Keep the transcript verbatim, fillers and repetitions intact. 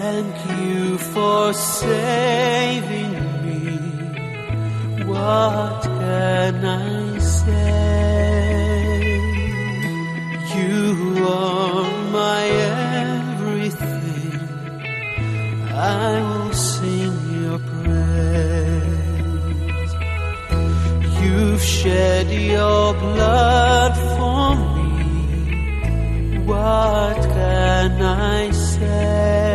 Thank you for saving me. What can I say? You are my everything. I will sing your praise. You've shed your blood for me. What can I say?